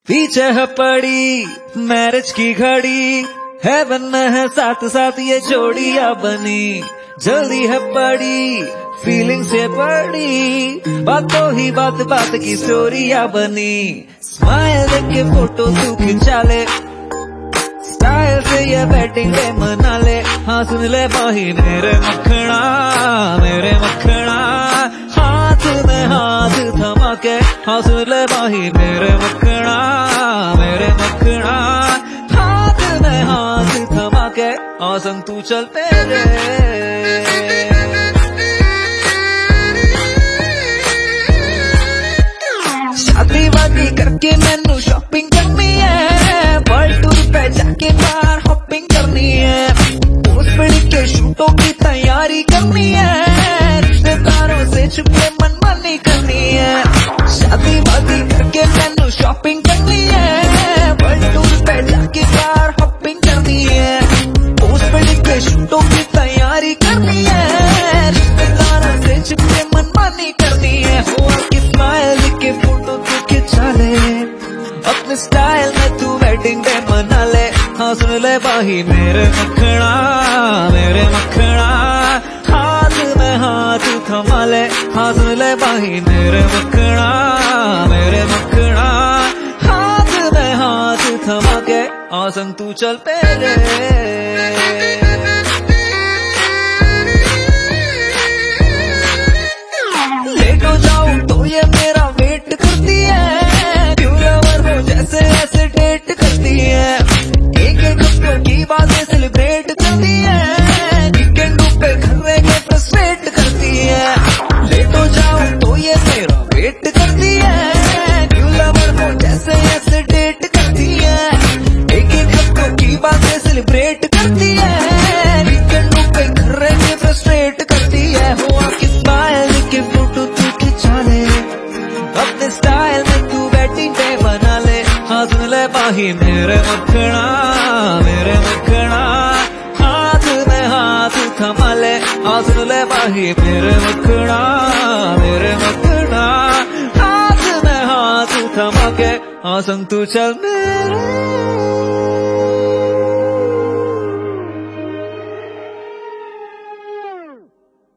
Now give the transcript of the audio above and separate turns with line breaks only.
पीछे है पड़ी मैरिज की घड़ी, हेवन में है साथ साथ ये जोड़ियां बनी। जल्दी है पड़ी फीलिंग से बड़ी, बातों ही बात बात की स्टोरियां बनी। स्माइल देख के फोटो तू खिंचा ले, स्टाइल से ये वेडिंग डे मना ले। हाँ सुन ले भाई मेरे मखना, मेरे मखना, हाथ में हाथ थमा के। हाँ सुन ले भाई मेरे मखना, मेरे मखना, हाथ में हाथ थमा के। हाँ संग तू चल मेरे। शादी वादी करके मैनू शॉपिंग करनी है, वर्ल्ड टूर पे जाके बाहर हॉपिंग करनी है। उस पड़ी के शूटों की तैयारी करनी है, रिश्तेदारों से छुपे मनमानी करनी है। शादी वादी करके मैनू शॉपिंग करनी है, वर्ल्ड टूर पे जाके बाहर हॉपिंग करनी है। उस पड़ी के शूटों की तैयारी करनी है, रिश्तेदारों से छुपे मनमानी करनी है। हुआ की स्माइल के फोटो तू खिंचा ले, अपने स्टाइल में तू वेडिंग डे मना ले। हाँ सुन ले भाई मेरे मखना, मेरे मखना, हाथ में हाथ थमा ले। हाँ सुन ले भाई मेरे मखना, मेरे मखना, हाथ में हाथ थमा के। हाँ संग तू चल मेरे। लेट हो जाऊं तो ये मेरा वेट करती है, ब्यूलवर हो जैसे ऐसे डेट करती है। एक एक हफ्तों की बातें सेलिब्रेट करती है, वीकेंडों पे घर रह के फ्रस्ट्रेट करती है। लेट हो जाऊं तो ये मेरा वेट करती है, ब्यूलवर हो जैसे ऐसे डेट करती है। एक एक हफ्तों की बातें सेलिब्रेट करती है, वीकेंडों पे घर रह के फ्रस्ट्रेट करती है। हुआ कि स्माइल के फोटो तू खिंचा ले, अपने स्टाइल में तू वेडिंग डे बना ले। हाँ सुन ले भाई मेरे मखना, मेरे मखना, हाथ में हाथ थमा ले। हाँ सुन ले भाई मेरे मखना, मेरे मखना, हाथ में हाथ थमा के। हाँ संग तू चल मेरे।